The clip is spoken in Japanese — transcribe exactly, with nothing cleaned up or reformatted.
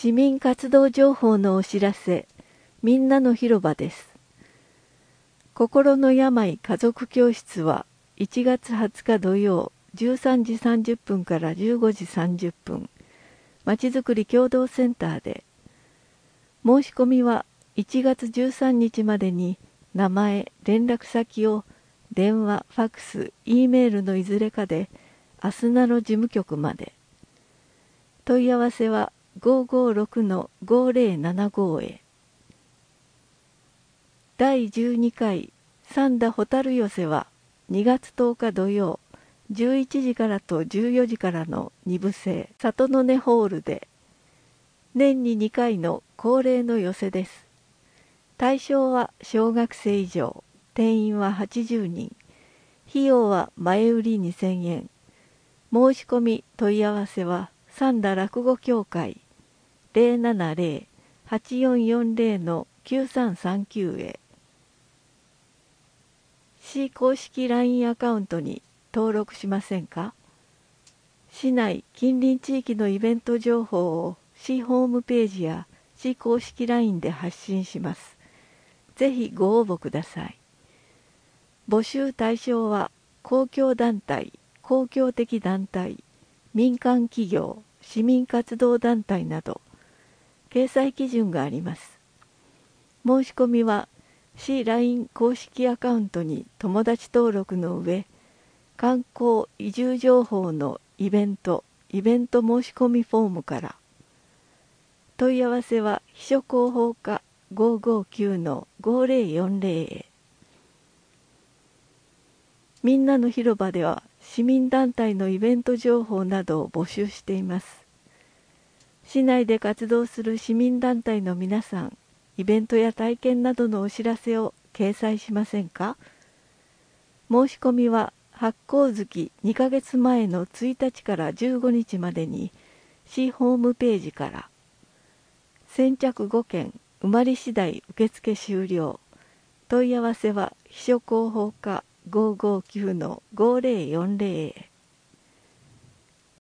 市民活動情報のお知らせ、みんなの広場です。心の病家族教室はいちがつはつか土曜じゅうさんじさんじゅっぷんからじゅうごじさんじゅっぷん、まちづくり共同センターで、申し込みはいちがつじゅうさんにちまでに名前、連絡先を電話、ファクス、Eメールのいずれかでアスナの事務局まで。問い合わせはごーごーろくのごーぜろななごへ。だいじゅうにかい三田ホタル寄せはにがつとおか土曜じゅういちじからとじゅうよじからのにぶ制里の根ホールで、年ににかいの恒例の寄せです。対象は小学生以上、定員ははちじゅうにん、費用は前売りにせんえん。申し込み問い合わせは三田落語協会 ゼロななゼロ はちよんよんゼロのきゅうさんさんきゅうへ。市公式 ライン アカウントに登録しませんか？市内近隣地域のイベント情報を市ホームページや市公式 ライン で発信します。ぜひご応募ください。募集対象は公共団体、公共的団体、民間企業、市民活動団体など、掲載基準があります。申し込みは市 ライン 公式アカウントに友達登録の上、観光・移住情報のイベント、イベント申し込みフォームから。問い合わせは秘書広報課 ごーごーきゅうのごーぜろよんゼロへ。みんなの広場では市民団体のイベント情報などを募集しています。市内で活動する市民団体の皆さん、イベントや体験などのお知らせを掲載しませんか？申し込みは発行月にかげつまえのついたちからじゅうごにちまでに市ホームページから。先着ごけん、埋まり次第受付終了。問い合わせは秘書広報課ごーごーきゅうのごーぜろよんゼロへ。